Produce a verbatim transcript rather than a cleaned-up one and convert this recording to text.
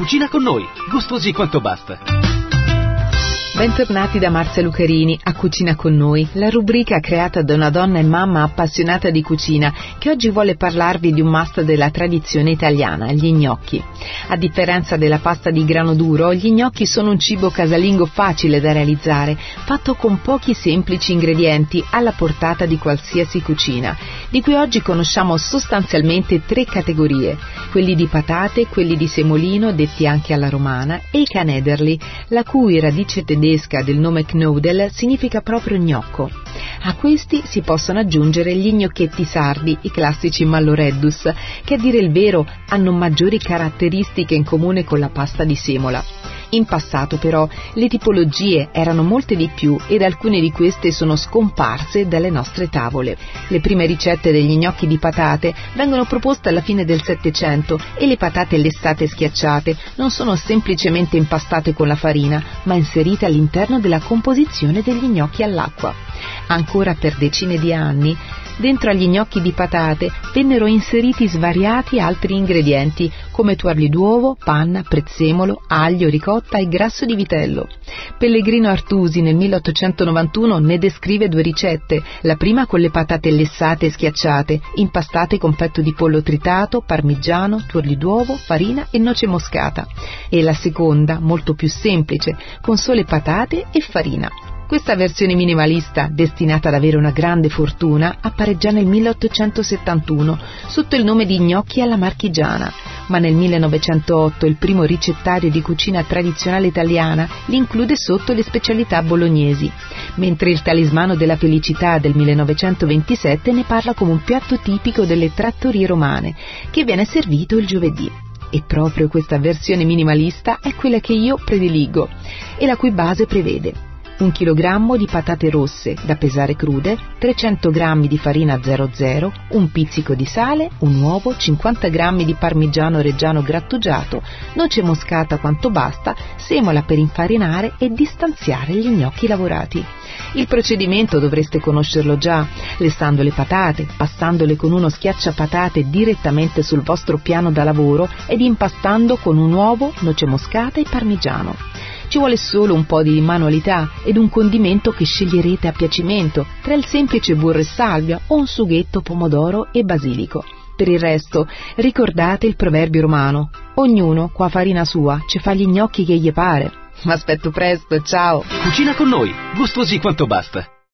Cucina con noi, gustosi quanto basta. Bentornati da Marzia Lucarini a Cucina con noi, la rubrica creata da una donna e mamma appassionata di cucina che oggi vuole parlarvi di un must della tradizione italiana, gli gnocchi. A differenza della pasta di grano duro, gli gnocchi sono un cibo casalingo facile da realizzare, fatto con pochi semplici ingredienti alla portata di qualsiasi cucina, di cui oggi conosciamo sostanzialmente tre categorie: quelli di patate, quelli di semolino, detti anche alla romana, e i canederli, la cui radice tedesca del nome Knödel significa proprio gnocco. A questi si possono aggiungere gli gnocchetti sardi, i classici malloreddus, che a dire il vero hanno maggiori caratteristiche in comune con la pasta di semola. In passato però le tipologie erano molte di più ed alcune di queste sono scomparse dalle nostre tavole. Le prime ricette degli gnocchi di patate vengono proposte alla fine del Settecento e le patate lessate schiacciate non sono semplicemente impastate con la farina, ma inserite all'interno della composizione degli gnocchi all'acqua. Ancora per decine di anni dentro agli gnocchi di patate vennero inseriti svariati altri ingredienti come tuorli d'uovo, panna, prezzemolo, aglio, ricotta e grasso di vitello. Pellegrino Artusi nel milleottocentonovantuno ne descrive due ricette, la prima con le patate lessate e schiacciate, impastate con petto di pollo tritato, parmigiano, tuorli d'uovo, farina e noce moscata, e la seconda, molto più semplice, con sole patate e farina. Questa versione minimalista, destinata ad avere una grande fortuna, appare già nel milleottocentosettantuno sotto il nome di gnocchi alla marchigiana, ma nel millenovecentootto il primo ricettario di cucina tradizionale italiana li include sotto le specialità bolognesi, mentre il Talismano della felicità del millenovecentoventisette ne parla come un piatto tipico delle trattorie romane, che viene servito il giovedì. E proprio questa versione minimalista è quella che io prediligo e la cui base prevede un chilogrammo di patate rosse da pesare crude, trecento grammi di farina zero zero, un pizzico di sale, un uovo, cinquanta grammi di parmigiano reggiano grattugiato, noce moscata quanto basta, semola per infarinare e distanziare gli gnocchi lavorati. Il procedimento dovreste conoscerlo già: lessando le patate, passandole con uno schiacciapatate direttamente sul vostro piano da lavoro ed impastando con un uovo, noce moscata e parmigiano. Ci vuole solo un po' di manualità ed un condimento che sceglierete a piacimento, tra il semplice burro e salvia o un sughetto pomodoro e basilico. Per il resto, ricordate il proverbio romano: ognuno qua farina sua, ci fa gli gnocchi che gli pare. Ma aspetto presto, ciao! Cucina con noi, gustosi quanto basta.